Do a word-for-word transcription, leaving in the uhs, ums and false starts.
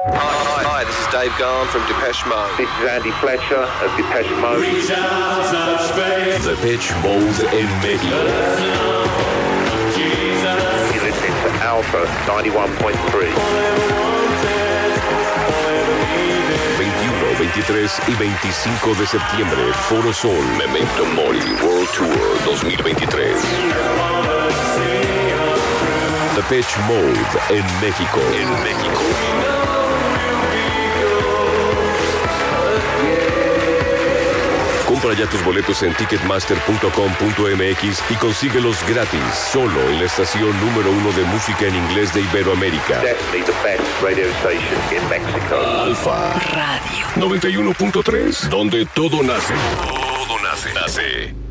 Hi, hi, this is Dave Garn from Depeche Mode. This is Andy Fletcher of Depeche Mode. Depeche Mode en México. You're listening to Alpha ninety-one point three. veintiuno, veintitrés y veinticinco de septiembre, Foro Sol, Memento Mori World Tour dos mil veintitrés. Depeche Mode en México. En México. Compra ya tus boletos en ticketmaster punto com punto m x y consíguelos gratis, solo en la estación número uno de música en inglés de Iberoamérica. Definitely the best radio station in Mexico. Alfa Radio noventa y uno punto tres, donde todo nace. Todo nace. Nace.